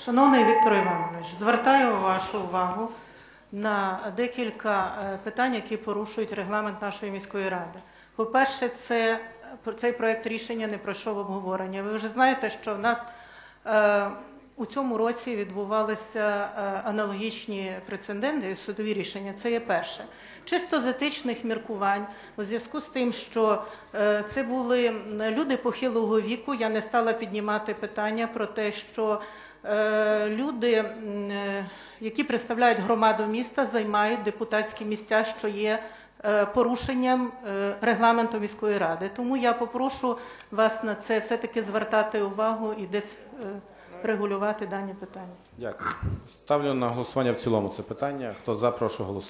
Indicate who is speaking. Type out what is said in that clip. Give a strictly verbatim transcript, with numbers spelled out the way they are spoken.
Speaker 1: Шановний Віктор Іванович, звертаю вашу увагу на декілька питань, які порушують регламент нашої міської ради. По-перше, це, цей проєкт рішення не пройшов обговорення. Ви вже знаєте, що в нас е, у цьому році відбувалися е, аналогічні прецеденти, судові рішення. Це є перше. Чисто з етичних міркувань, у зв'язку з тим, що е, це були люди похилого віку, я не стала піднімати питання про те, що е, люди, е, які представляють громаду міста, займають депутатські місця, що є е, порушенням е, регламенту міської ради. Тому я попрошу вас на це все-таки звертати увагу і десь е, регулювати дані питання.
Speaker 2: Дякую. Ставлю на голосування в цілому це питання. Хто за, прошу голосувати.